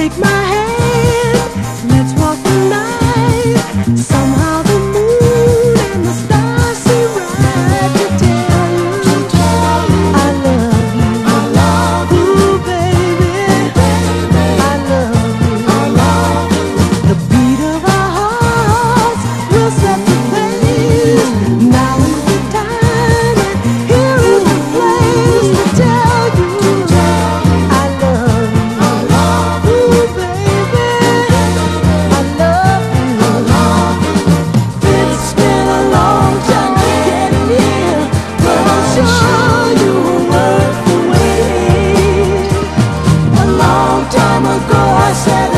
Take my hand, let's walk the night. Somehow the moon and the stars seem right to tell you I love you. I love you. Ooh, baby, I love you. I love you. The beat of our hearts will set the pace. Now is the time and here is the place to tell you I love you. I love you. Ooh, baby, I love you. I love you. It's been a long time to get here, but I'm sure you were worth the wait. A long time ago I said